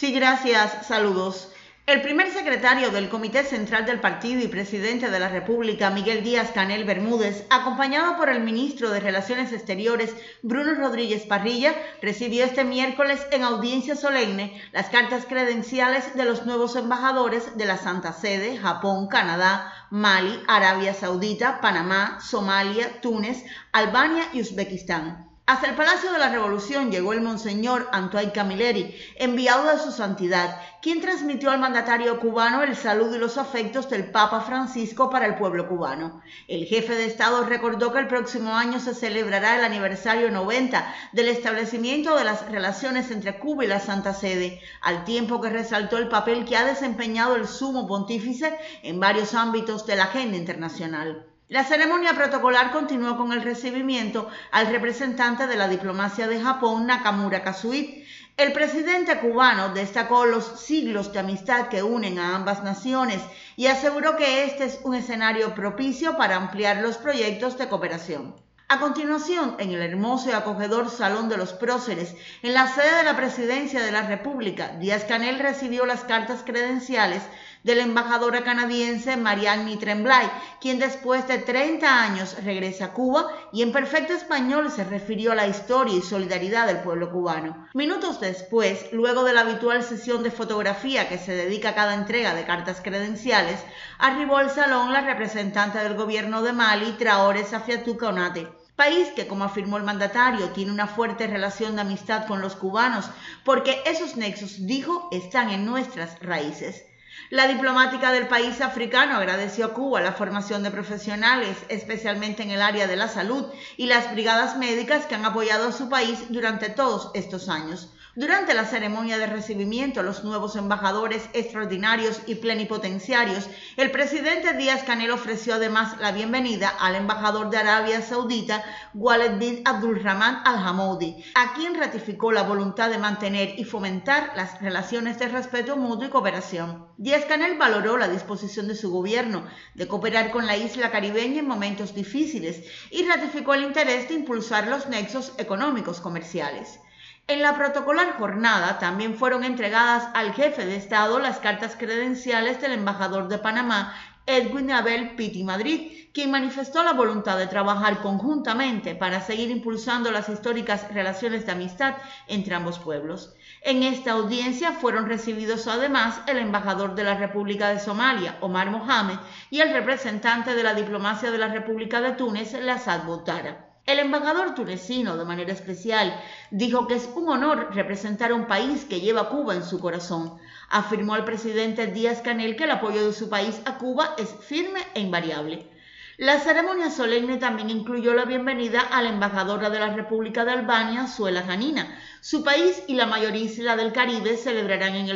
Sí, gracias. Saludos. El primer secretario del Comité Central del Partido y presidente de la República, Miguel Díaz-Canel Bermúdez, acompañado por el ministro de Relaciones Exteriores, Bruno Rodríguez Parrilla, recibió este miércoles en audiencia solemne las cartas credenciales de los nuevos embajadores de la Santa Sede, Japón, Canadá, Mali, Arabia Saudita, Panamá, Somalia, Túnez, Albania y Uzbekistán. Hasta el Palacio de la Revolución llegó el monseñor Antoine Camilleri, enviado de su santidad, quien transmitió al mandatario cubano el saludo y los afectos del Papa Francisco para el pueblo cubano. El jefe de Estado recordó que el próximo año se celebrará el aniversario 90 del establecimiento de las relaciones entre Cuba y la Santa Sede, al tiempo que resaltó el papel que ha desempeñado el Sumo Pontífice en varios ámbitos de la agenda internacional. La ceremonia protocolar continuó con el recibimiento al representante de la diplomacia de Japón, Nakamura Kazuhito. El presidente cubano destacó los siglos de amistad que unen a ambas naciones y aseguró que este es un escenario propicio para ampliar los proyectos de cooperación. A continuación, en el hermoso y acogedor Salón de los Próceres, en la sede de la Presidencia de la República, Díaz-Canel recibió las cartas credenciales de la embajadora canadiense Marianne Tremblay, quien después de 30 años regresa a Cuba y en perfecto español se refirió a la historia y solidaridad del pueblo cubano. Minutos después, luego de la habitual sesión de fotografía que se dedica a cada entrega de cartas credenciales, arribó al salón la representante del gobierno de Mali, Traoré Safiatou Konate. País que, como afirmó el mandatario, tiene una fuerte relación de amistad con los cubanos, porque esos nexos, dijo, están en nuestras raíces. La diplomática del país africano agradeció a Cuba la formación de profesionales, especialmente en el área de la salud, y las brigadas médicas que han apoyado a su país durante todos estos años. Durante la ceremonia de recibimiento a los nuevos embajadores extraordinarios y plenipotenciarios, el presidente Díaz-Canel ofreció además la bienvenida al embajador de Arabia Saudita, Waled bin Abdulrahman Al-Hamoudi, a quien ratificó la voluntad de mantener y fomentar las relaciones de respeto mutuo y cooperación. Díaz-Canel valoró la disposición de su gobierno de cooperar con la isla caribeña en momentos difíciles y ratificó el interés de impulsar los nexos económicos comerciales. En la protocolar jornada también fueron entregadas al jefe de Estado las cartas credenciales del embajador de Panamá, Edwin Abel Pitti Madrid, quien manifestó la voluntad de trabajar conjuntamente para seguir impulsando las históricas relaciones de amistad entre ambos pueblos. En esta audiencia fueron recibidos además el embajador de la República de Somalia, Omar Mohamed, y el representante de la diplomacia de la República de Túnez, Lassad Boutara. El embajador tunecino, de manera especial, dijo que es un honor representar a un país que lleva a Cuba en su corazón. Afirmó el presidente Díaz-Canel que el apoyo de su país a Cuba es firme e invariable. La ceremonia solemne también incluyó la bienvenida a la embajadora de la República de Albania, Suela Janina. Su país y la mayor isla del Caribe celebrarán en el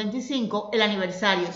2025 el aniversario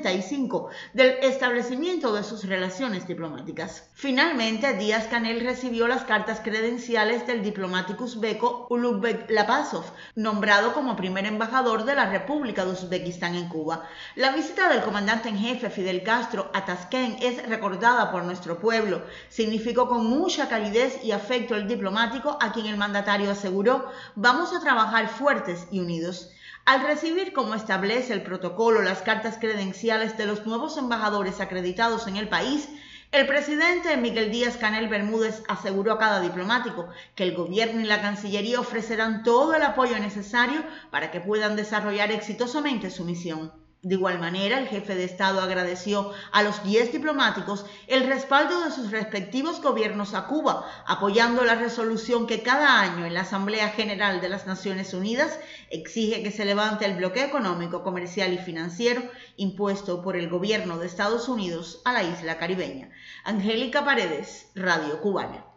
65 del establecimiento de sus relaciones diplomáticas. Finalmente, Díaz-Canel recibió las cartas credenciales del diplomático uzbeco Ulugbek Lapazov, nombrado como primer embajador de la República de Uzbekistán en Cuba. La visita del comandante en jefe Fidel Castro a Tashkent es recordada por nuestro pueblo. Significó con mucha calidez y afecto el diplomático, a quien el mandatario aseguró: vamos a trabajar fuertes y unidos. Al recibir, como establece el protocolo, las cartas credenciales de los nuevos embajadores acreditados en el país, el presidente Miguel Díaz-Canel Bermúdez aseguró a cada diplomático que el gobierno y la Cancillería ofrecerán todo el apoyo necesario para que puedan desarrollar exitosamente su misión. De igual manera, el jefe de Estado agradeció a los 10 diplomáticos el respaldo de sus respectivos gobiernos a Cuba, apoyando la resolución que cada año en la Asamblea General de las Naciones Unidas exige que se levante el bloqueo económico, comercial y financiero impuesto por el gobierno de Estados Unidos a la isla caribeña. Angélica Paredes, Radio Cubana.